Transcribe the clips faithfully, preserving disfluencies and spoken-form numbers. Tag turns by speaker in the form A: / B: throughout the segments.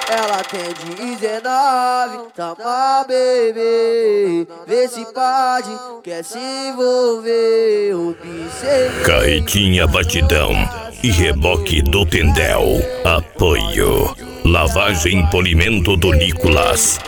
A: Ela tem dezenove, toma bebê, vê se pode, quer se envolver, observe.
B: Carretinha Batidão e reboque do Tendel. Apoio Lavagem e Polimento do Nicolas.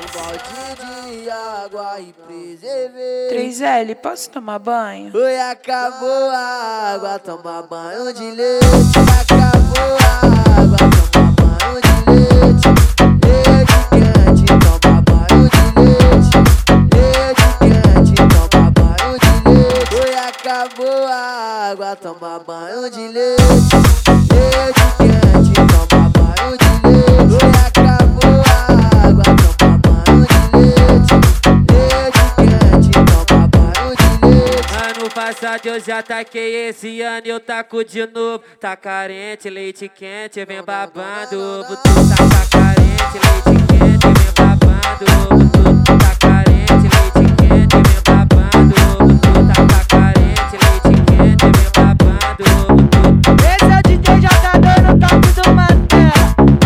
C: três L, posso tomar banho?
A: Oi, acabou a água, toma banho de leite. Acabou a água, toma banho de leite. Leite quente, toma banho de leite. Leite quente, toma banho de leite. Oi, acabou a água, toma banho de leite. Leite quente, toma banho de leite. Oi, acabou a água, toma banho de leite. Leite quente, toma banho de leite.
D: Ano passado eu já taquei, esse ano eu taco de novo. Tá carente, leite quente, vem babando. Tu tá carente, leite quente, vem babando. Tu tá carente, leite quente, vem babando. Tu tá carente, leite quente, vem babando.
C: Esse é o D J J no toque do Mantela.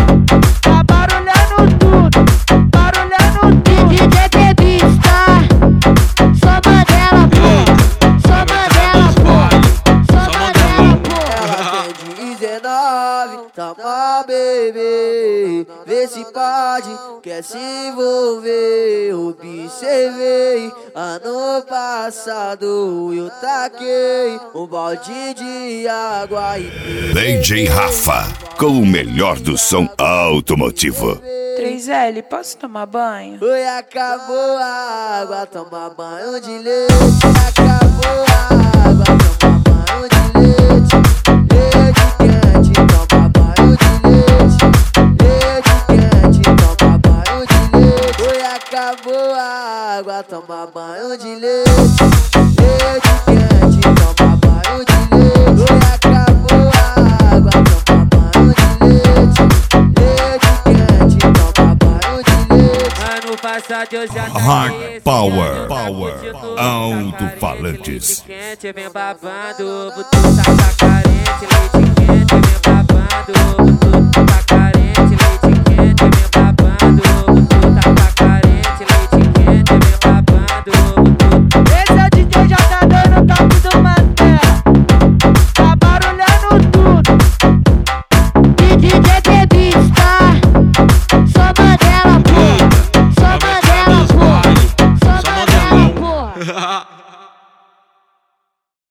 C: Tá barulhando tudo, barulhando tudo.
E: D J Bebista, sou Mandela, pô. Sou Mandela, pô. Sou Mandela, pô.
A: Ela tem dezenove, toma bebê, vê se pode, quer se envolver, observei. Ano passado eu taquei um balde de água e
B: D J Rafa, com o melhor do som automotivo.
C: três L, posso tomar banho?
A: Oi, acabou a água, toma banho de leite. Acabou a água, toma banho de leite. Leite quente, toma banho de leite. Leite quente, toma banho de leite. Oi, acabou a água, toma banho de leite. Leite quente, toma banho de leite. Oi, acabou a água, toma banho de leite. Leite quente, toma banho de leite.
D: Ano passado eu já
B: Hard
D: taquei, esse
B: Power,
D: ano eu taco
B: Power,
D: de novo.
B: alto-falantes.
D: Leite quente, vem babando. Tu tá carente, leite quente.